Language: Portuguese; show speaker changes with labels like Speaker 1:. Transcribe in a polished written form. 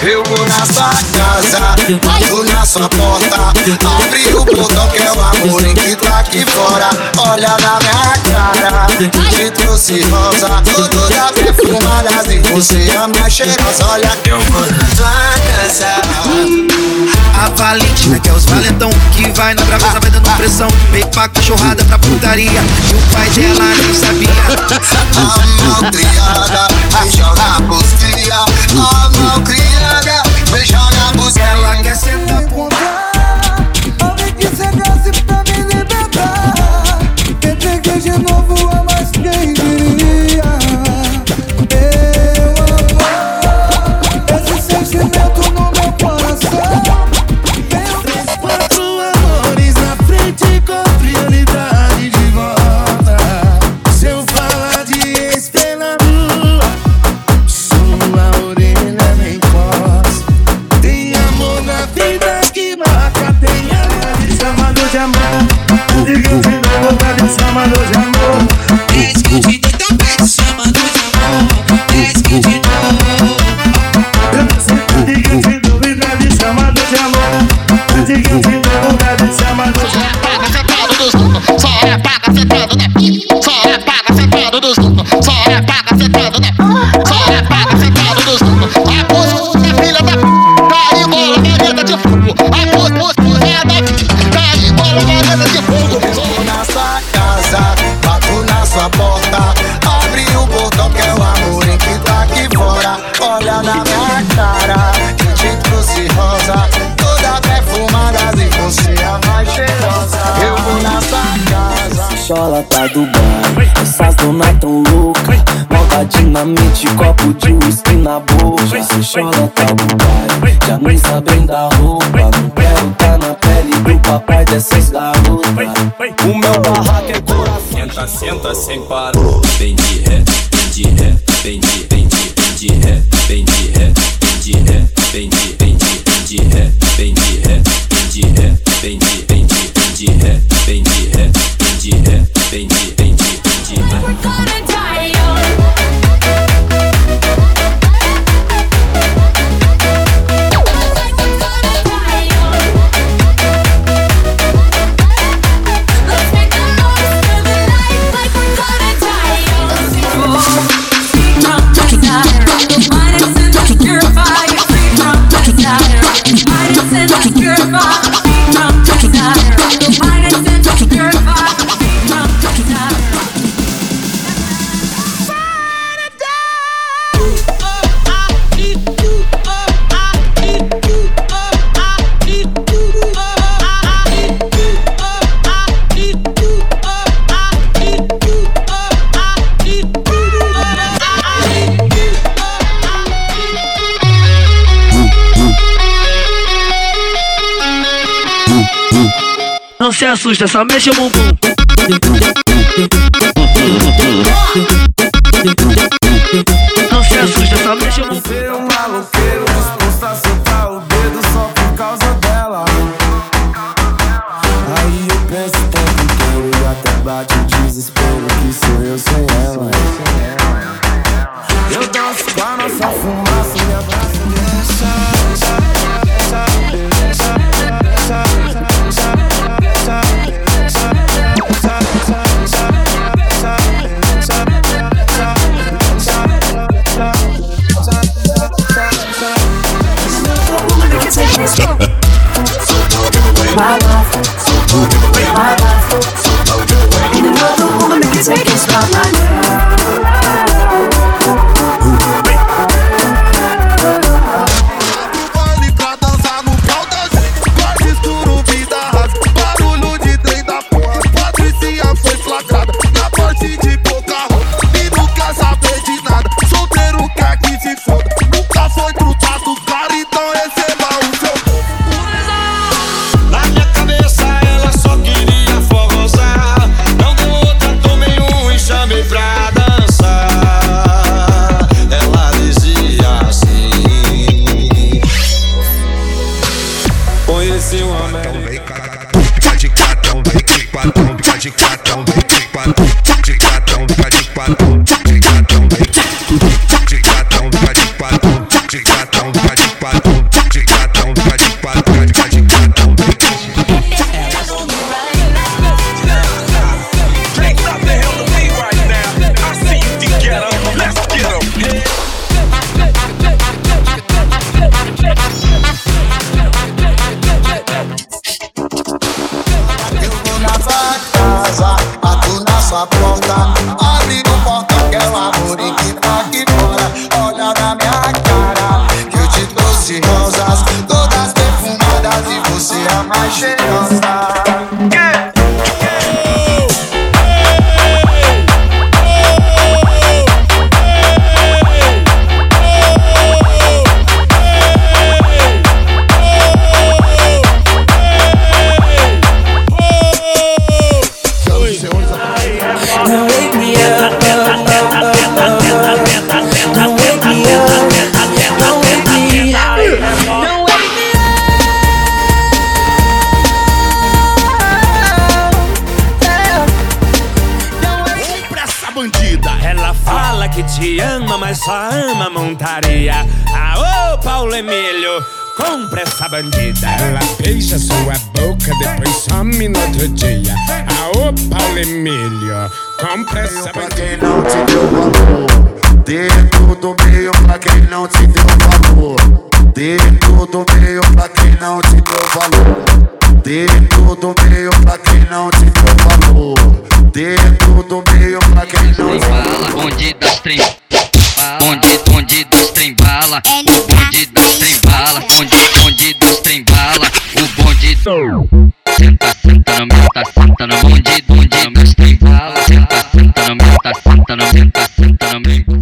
Speaker 1: Eu vou na sua casa, bato na sua porta, abre o portão que é o amor em que tá aqui fora. Olha na minha cara, te trouxe rosa, toda perfumada e você é a mais cheirosa. Olha que eu vou na sua casa.
Speaker 2: A Valentina que é os valentão, que vai na braveza, vai dando pressão. Veio pra cachorrada, pra putaria, e o pai dela nem sabia.
Speaker 1: A malcriada, beija na busquinha. A malcriada, beija na busquinha.
Speaker 2: Ela quer sentar com
Speaker 3: alguém que chegasse pra me libertar. Entreguei de novo a mais quem diria. Meu amor, esse sentimento no meu coração.
Speaker 4: Quatro amores na frente com prioridade de volta. Se eu falar de ex na rua, sua orelha nem coça. Tem amor na vida que marca, tem amor de chamado de amor. Diga de novo, pede chamado de amor.
Speaker 5: Desde que eu te dei, então pede chamado de amor. Desde que eu te dei.
Speaker 4: Diga de novo, pede chamado de amor. Diga de novo, pede chamado de amor.
Speaker 6: Só é paga sentado, né? Só é paga sentado dos só é paga sentado, né? Só é paga sentado dos a postura filha da cai bola vareta de fogo. A postura é da cai bola vareta de fogo.
Speaker 1: Vou na sua casa, bato na sua porta, abre o portão que é o amor em que tá aqui fora. Olha na minha cara, que te trouxe rosa, toda perfumada e você é a mais cheirosa. Eu vou na sua casa.
Speaker 3: Chola tá do bar, essas dona tão louca. Maldade na mente, copo de whisky na boca. Se chola tá do bar, já nem sabem da roupa. Não quero tá na pele do papai dessas garotas. O meu barraco é coração.
Speaker 7: Senta, senta sem parar. Vem de ré, vem de ré, vem de, vem de, vem de ré, vem de ré, vem de ré, vem de, vem de, vem de ré, vem de ré, vem de ré, vem de, vem de, vem de ré, vem de ré, vem de ré, vem de, vem de, vem de ré.
Speaker 8: Não se assusta, só mexe o bumbum. Não se assusta, só mexe o bumbum.
Speaker 3: Você é um maloqueiro disposto a soltar o dedo só por causa dela. Aí eu penso o tempo inteiro e até bate o desespero que sou eu sem ela. Eu danço com a nossa fumaça e me abraço.
Speaker 9: My life, ain't another woman that can take his spotlight.
Speaker 1: De gatão, vai de quatro. cheirosa.
Speaker 10: Ela fala que te ama, mas só ama montaria. Aô, Paulo Emílio, compra essa bandida.
Speaker 4: Ela beija sua boca, depois some no outro dia. Aô, Paulo Emílio, compra essa
Speaker 1: Pra
Speaker 4: bandida.
Speaker 1: quem não te deu valor, dê tudo meio pra quem não te deu valor. Dê tudo meio pra quem não te deu valor. Dê tudo meio pra quem não te deu valor. Dê tudo meio pra quem não te deu valor.
Speaker 11: Bonde das trem bonde dos trem bala. Bonde dos trem bala. Bonde dos trem bala. O bonde senta, senta no meu, tá senta no bonde dos trem bala. Senta no meu, tá senta no meu, tá senta no meu.